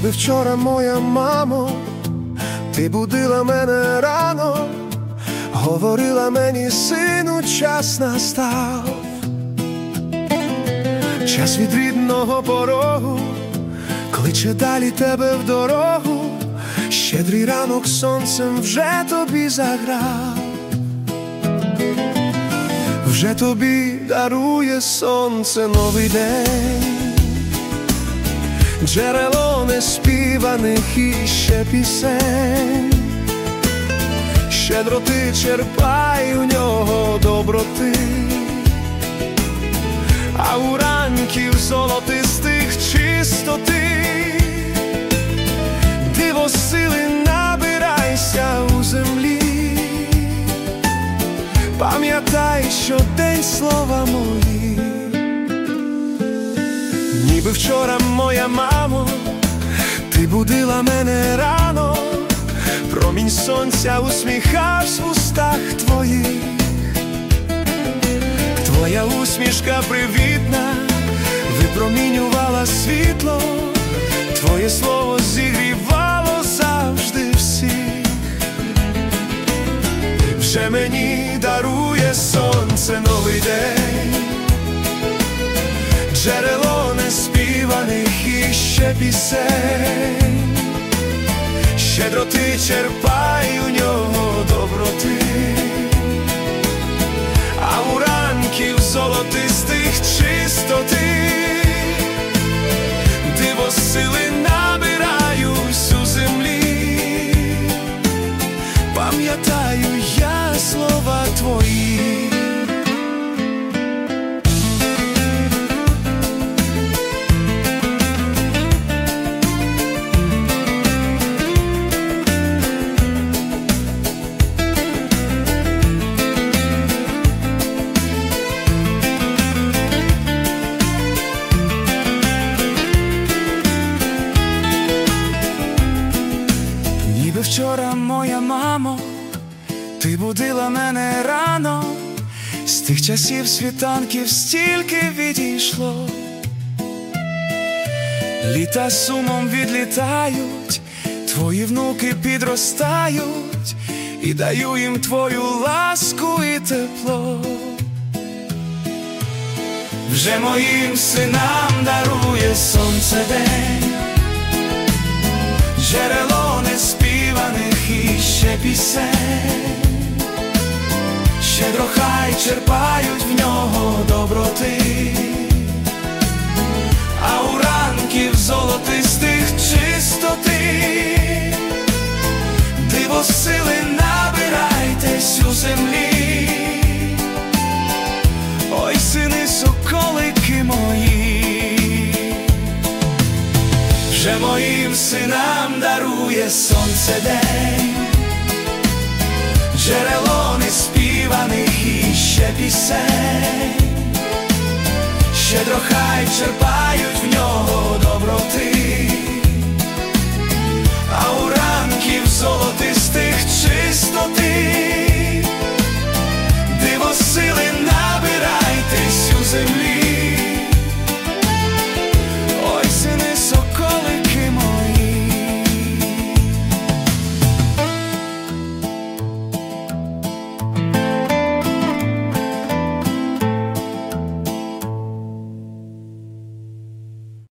Ніби вчора, моя мамо, ти будила мене рано, говорила мені: сину, час настав. Час від рідного порогу кличе далі тебе в дорогу. Щедрий ранок сонцем вже тобі заграв, вже тобі дарує сонце новий день, джерело неспіваних іще пісень. Щедро ти черпай у нього доброти, а у ранків золотистих чистоти. Диво сили набирайся у землі, пам'ятай щодень слова мої. Ніби вчора, моя мамо, ти будила мене рано, промінь сонця усміхався в устах твоїх. Твоя усмішка привітна випромінювала світло, твоє слово зігрівало завжди всіх. Вже мені дарує сонце новий день, джерело неспіваних іще пісень. Щедро ти черпай у нього доброти, а у ранків золотистих чистоти. Диво сили набираюсь у землі, пам'ятаю я слова твої. Ніби вчора, моя мамо, ти будила мене рано, з тих часів світанків стільки відійшло. Літа сумом відлітають, твої внуки підростають, і даю їм твою ласку і тепло. Вже моїм синам дарує сонце день, джерело неспіваних іще пісень. Щедро хай черпають в нього доброти, а у ранків золотистих чистоти. Диво сили набирайтесь у землі, ой, сини, соколики мої. Вже моїм синам дарує сонце день, джерело неспіваних іще пісень. Щедро хай черпають